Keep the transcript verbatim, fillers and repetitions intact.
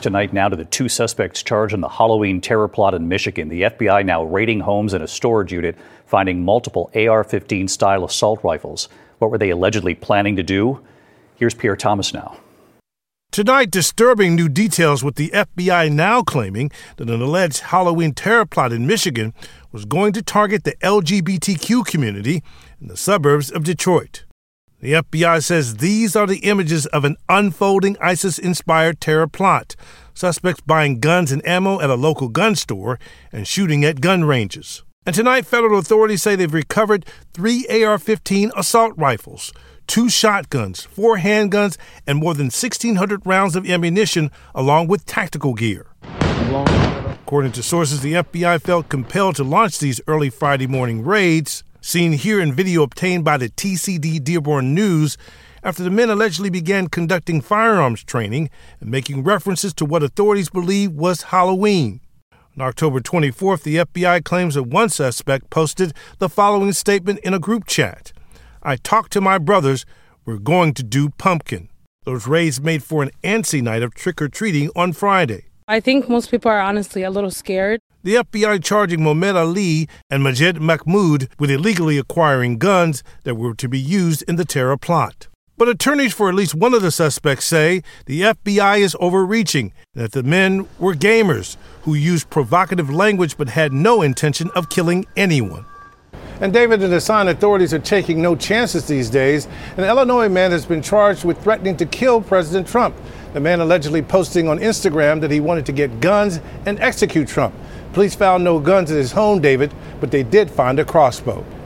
Tonight, now to the two suspects charged in the Halloween terror plot in Michigan. The F B I now raiding homes and a storage unit, finding multiple A R fifteen style assault rifles. What were they allegedly planning to do? Here's Pierre Thomas now. Tonight, disturbing new details with the F B I now claiming that an alleged Halloween terror plot in Michigan was going to target the L G B T Q community in the suburbs of Detroit. The F B I says these are the images of an unfolding ISIS-inspired terror plot. Suspects buying guns and ammo at a local gun store and shooting at gun ranges. And tonight, federal authorities say they've recovered three A R fifteen assault rifles, two shotguns, four handguns, and more than sixteen hundred rounds of ammunition, along with tactical gear. According to sources, the F B I felt compelled to launch these early Friday morning raids, seen here in video obtained by the T C D Dearborn News, after the men allegedly began conducting firearms training and making references to what authorities believe was Halloween. On October twenty-fourth, the F B I claims that one suspect posted the following statement in a group chat. "I talked to my brothers. We're going to do pumpkin." Those raids made for an antsy night of trick-or-treating on Friday. I think most people are honestly a little scared. The F B I charging Mohamed Ali and Majed Mahmoud with illegally acquiring guns that were to be used in the terror plot. But attorneys for at least one of the suspects say the F B I is overreaching, and that the men were gamers who used provocative language but had no intention of killing anyone. And David and Hassan, authorities are taking no chances these days. An Illinois man has been charged with threatening to kill President Trump. The man allegedly posting on Instagram that he wanted to get guns and execute Trump. Police found no guns at his home, David, but they did find a crossbow.